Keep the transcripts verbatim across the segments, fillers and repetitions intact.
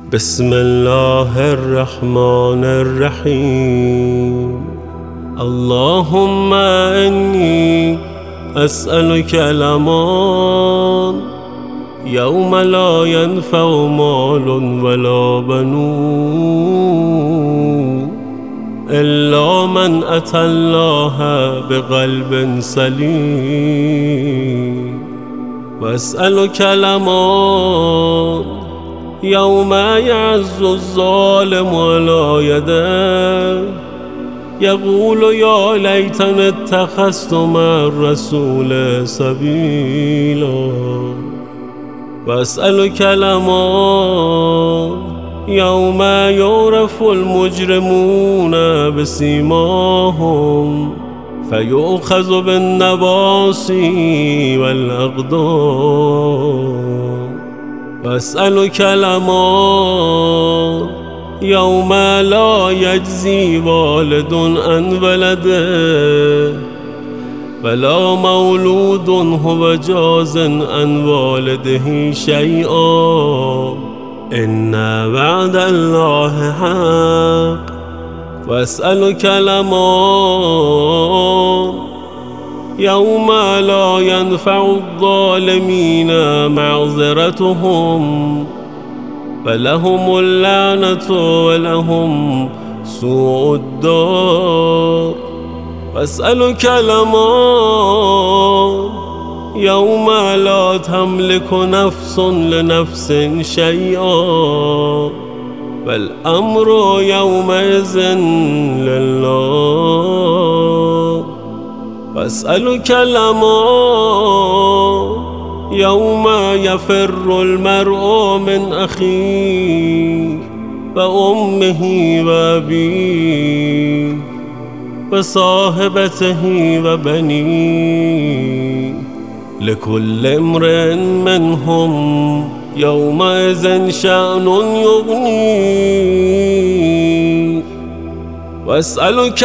بسم الله الرحمن الرحيم. اللهم إني أسألك الأمان يوم لا ينفع مال ولا بنون إلا من أتى الله بقلب سليم. وأسألك الأمان يوم يعز الظالم على يديه يقول يا ليتني اتخذت مع الرسول سبيلا. وأسألك الأمان يوم يعرف المجرمون بسيماهم فيؤخذ بالنواصي والأقدام. وأسألك الأمان يوم لا يجزي والد عن ولده ولا مولود هو جاز عن والده شيئا إن وعد الله حق. وأسألك الأمان يوم لا ينفع الظالمين معذرتهم فلهم اللعنة ولهم سوء الدار. وأسألك الأمان يوم لا تملك نفس لنفس شيئا والأمر يومئذ لله. وأسألك الأمان يوم يفر المرء من أخيه وأمه وأبيه وصاحبته وبنيه لكل امرئ منهم يومئذ شأن يغنيه. وأسألك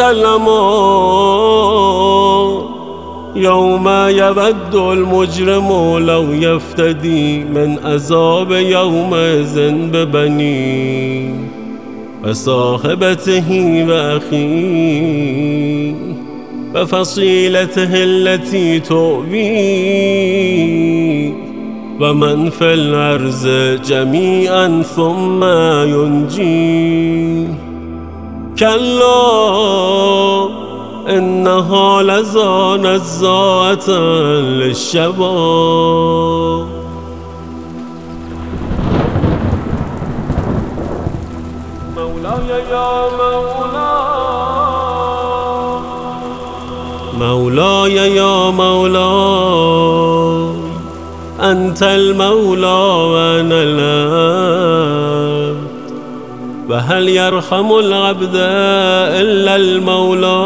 الأمان يوم يود المجرم لو يفتدي من عذاب يومئذ ببنيه وصاحبته وأخيه وفصيلته التي تؤويه ومن في الأرض جميعا ثم ينجيه. كلا إنها لظى نزاعة للشباب. مولاي يا مولاي مولاي يا مولاي أنت المولى وأنا العبد وهل يرحم العبد إلا المولى.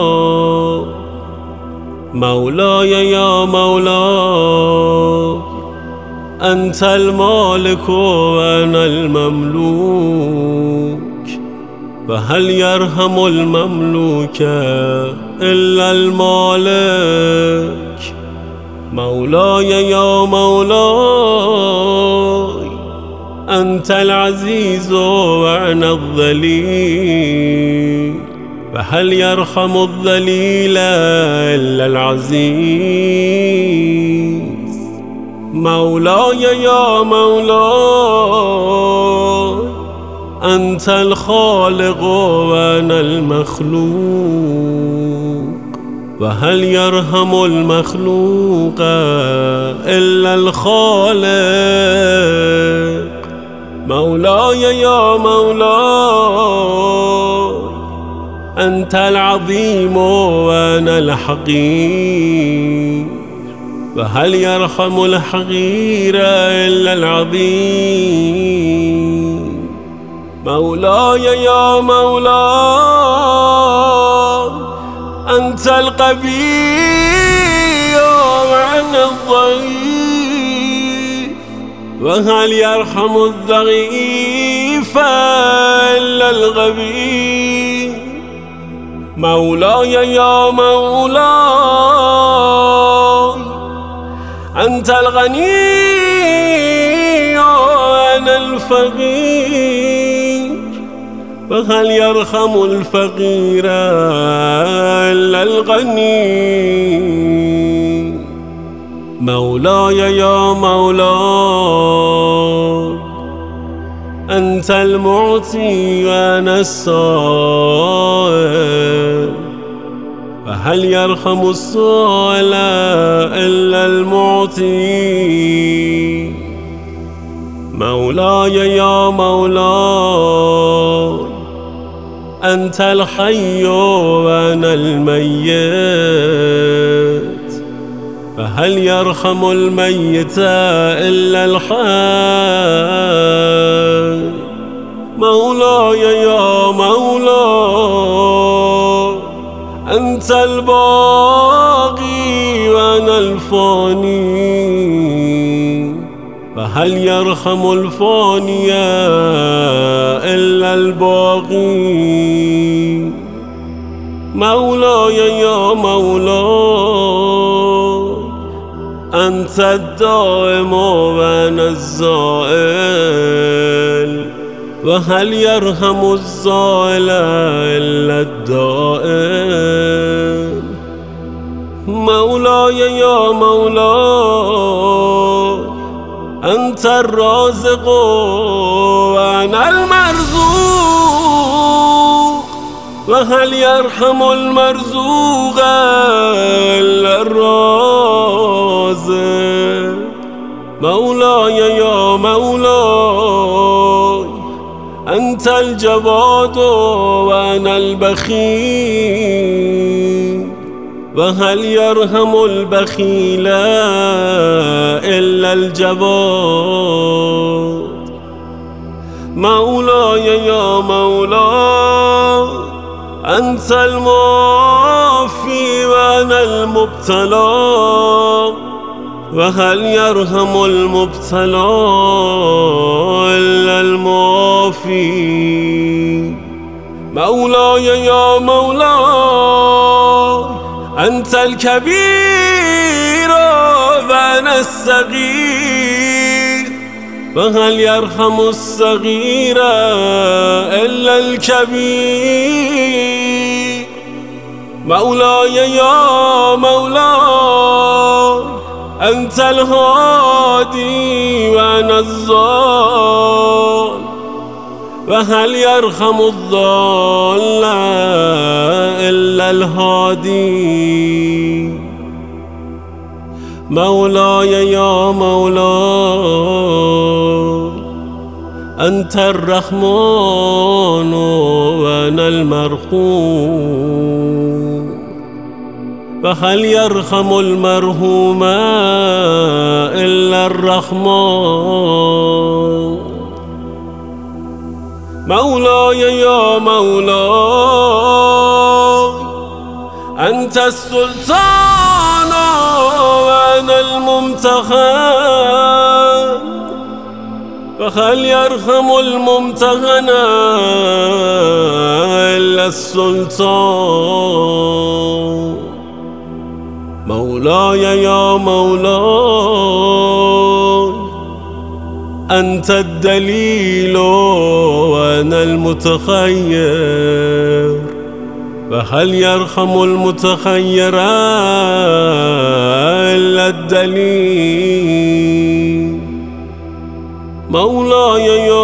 مولاي يا مولاي أنت المالك وأنا المملوك وهل يرحم المملوك إلا المالك. مولاي يا مولاي أنت العزيز وأنا الذليل وهل يرحم الذليل إلا العزيز. مولاي يا مولاي أنت الخالق وأنا المخلوق وهل يرحم المخلوق إلا الخالق. مولاي يا مولاي أنت العظيم وأنا الحقير وهل يرحم الحقير إلا العظيم. مولاي يا مولاي أنت القوي وأنا الضعيف وهل يرحم الضعيف إلا الغبي. مولاي يا مولاي أنت الغني وأنا الفقير وهل يرحم الفقير إلا الغني مولاي يا مولاي أنت المعطي وأنا السائل فهل يرحم السائل إلا المعطي مولاي يا مولاي أنت الحي وأنا الميت فهل يرحم الميت إلا الحي مولاي يا مولاي أنت الباقي وأنا الفاني فهل يرحم الفاني إلا الباقي مولاي يا مولاي أنت الدائم وأنا الزائل وهل يرحم الزائل إلا الدائم مولاي يا مولاي أنت الرازق وأنا المرزوق وهل يرحم المرزوق إلا الرازق مولاي يا مولاي أنت الجواد وأنا البخيل وهل يرحم البخيل إلا الجواد مولاي يا مولاي أنت المعافي وأنا المبتلى وهل يرحم المبتلى إلا المعافي مولاي يا مولاي أنت الكبير وأنا الصغير وهل يرحم الصغير إلا الكبير مولاي يا مولاي أنت الهادي وأنا الضال وهل يرحم الضال إلا الهادي مولاي يا مولاي أنت الرحمن وأنا المرحوم فهل يرحم المرحوم إلا الرحمن مولاي يا مولاي أنت السلطان وأنا الممتحن فهل يرحم الممتحن إلا السلطان مولاي يا مولاي أنت الدليل وأنا المتخير فهل يرحم المتخير إلا الدليل مولاي يا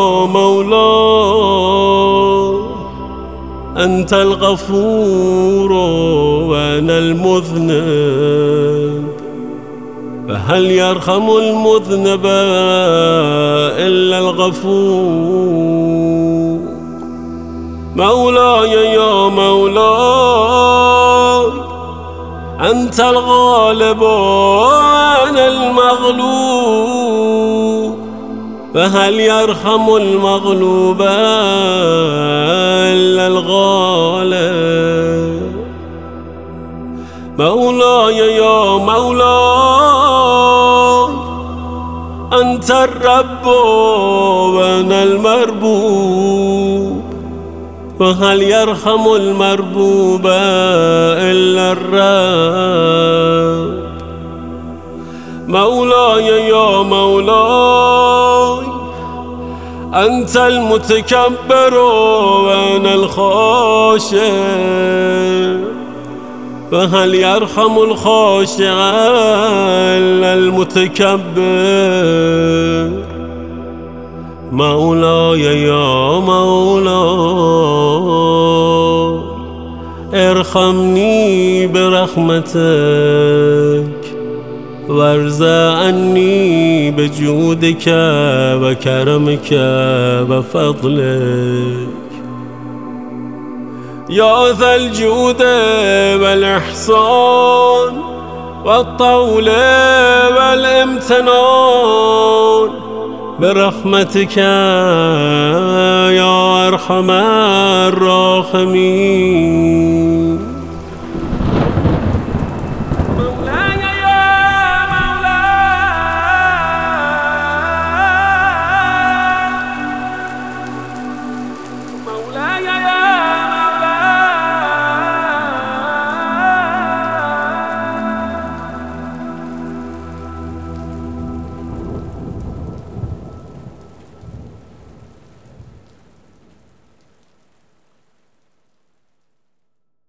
مولاي أنت الغفور وأنا المذنب فهل يرحم المذنب إلا الغفور مولاي يا مولاي أنت الغالب وأنا المغلوب فهل يرحم المغلوب إلا الغالب مولاي يا مولاي أنت الرب وأنا المربوب فهل يرحم المربوب إلا الرب مولاي يا مولاي أنت المتكبر وأنا الخاشع، فهل يرحم الخاشع إلا المتكبر؟ مولاي يا مولاي ارحمني برحمتك وارض عني بجودك وكرمك وفضلك يا ذا الجود والإحسان والطول والامتنان، برحمتك يا أرحم الراحمين. مولاي يا مولاي مولاي